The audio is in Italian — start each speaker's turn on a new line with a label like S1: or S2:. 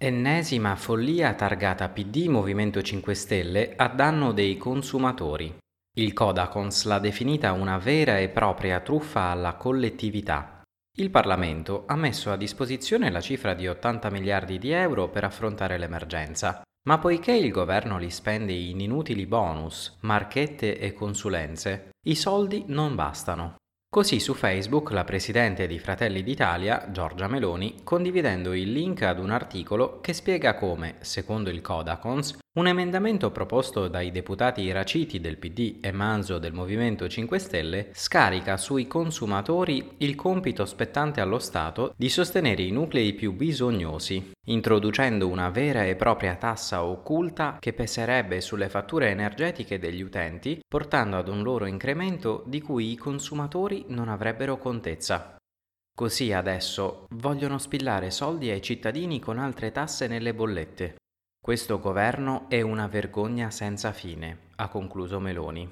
S1: Ennesima follia targata PD Movimento 5 Stelle a danno dei consumatori. Il Codacons l'ha definita una vera e propria truffa alla collettività. Il Parlamento ha messo a disposizione la cifra di 80 miliardi di euro per affrontare l'emergenza, ma poiché il governo li spende in inutili bonus, marchette e consulenze, i soldi non bastano. Così su Facebook la presidente di Fratelli d'Italia, Giorgia Meloni, condividendo il link ad un articolo che spiega come, secondo il Codacons, un emendamento proposto dai deputati iraciti del PD e Manzo del Movimento 5 Stelle scarica sui consumatori il compito spettante allo Stato di sostenere i nuclei più bisognosi, introducendo una vera e propria tassa occulta che peserebbe sulle fatture energetiche degli utenti, portando ad un loro incremento di cui i consumatori non avrebbero contezza. Così adesso vogliono spillare soldi ai cittadini con altre tasse nelle bollette. Questo governo è una vergogna senza fine, ha concluso Meloni.